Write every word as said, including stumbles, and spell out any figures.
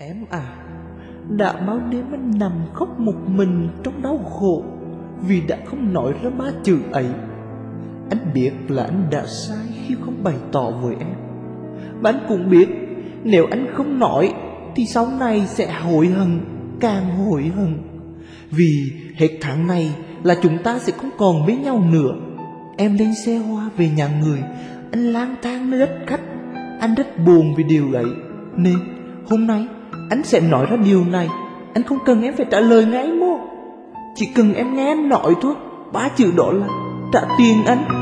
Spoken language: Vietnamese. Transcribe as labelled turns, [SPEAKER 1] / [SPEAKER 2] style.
[SPEAKER 1] Em à, đã bao đêm anh nằm khóc một mình trong đau khổ vì đã không nói ra ba chữ ấy. Anh biết là anh đã sai khi không bày tỏ với em, và anh cũng biết nếu anh không nói thì sau này sẽ hối hận, càng hối hận. Vì hết tháng này là chúng ta sẽ không còn với nhau nữa. Em lên xe hoa về nhà người, anh lang thang nơi đất khách. Anh rất buồn vì điều ấy, nên hôm nay anh sẽ nói ra điều này. Anh không cần em phải trả lời ngay mô, chỉ cần em nghe anh nói thôi. Ba chữ đó là trả tiền anh.